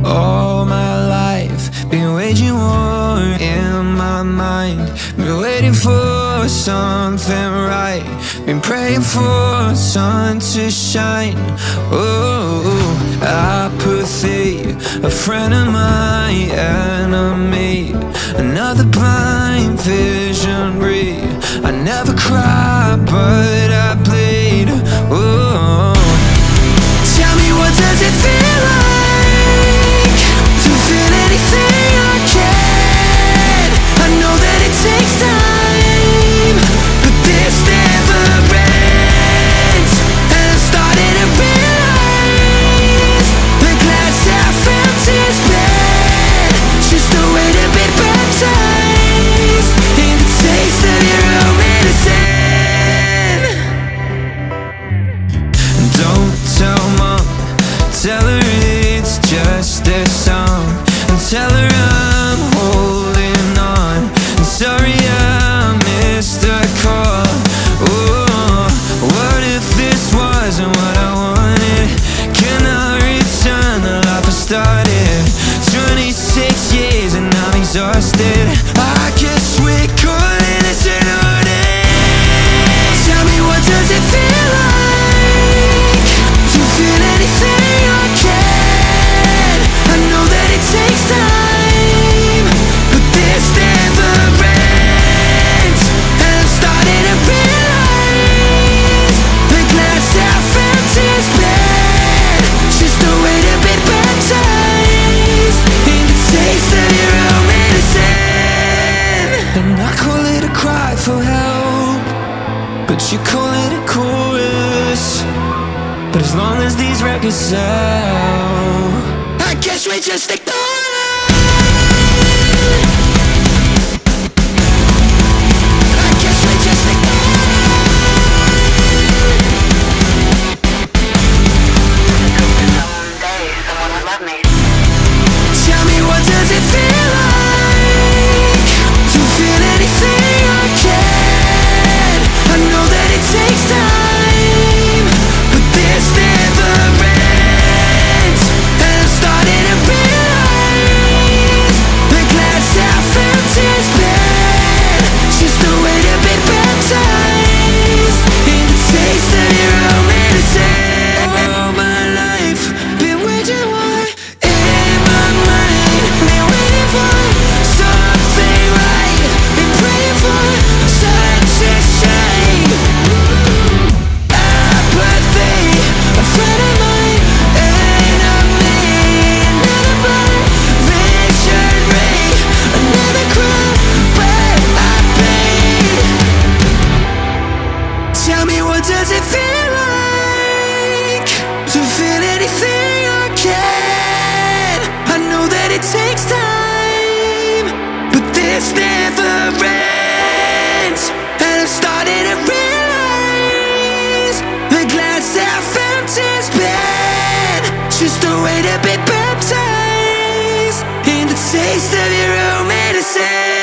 All my life, been waging war in my mind. Been waiting for something right. Been praying for sun to shine. Oh, apathy, a friend of my enemy. Another blind visionary. I never cry, but I bleed. Oh, tell me, what does it feel like to feel anything I can? I know that it takes time, but this never ends. And I'm starting to realize the glass half empty's bad. Just a way to be baptized in the taste of your own medicine. Don't tell mom, tell her it's just a song, and tell her I'm holding on. And sorry I missed a call. Oh, what if this wasn't what I wanted? Can I return the life I started? 26 years and I'm exhausted. I guess we're calling this an order. Tell me, what does it feel like to feel anything I can? I know that it takes time, but this never ends. And I'm starting to realize the glass half empty's bad. Just a way to be baptized in the taste of your own medicine. And I call it a cry for help, but you call it a chorus. But as long as these records sell, I guess we just ignore it. I guess we just ignore it. Tell me, what does it feel like to feel anything I can? I know that it takes time, but this never ends. And I'm starting to realize the glass half empty's bad. Just a way to be baptized in the taste of your own medicine. All my life, been waging war in my mind. Been waiting for something right. Been praying for sun to shine. Apathy, a friend of mine, enemy. Another blind visionary. Another cry, but I bleed. Tell me, what does it feel like to feel anything I can? I know that it takes time, but this never ends. And I'm starting to realize the glass half empty's bad. Just a way to be baptized in the taste of your own medicine.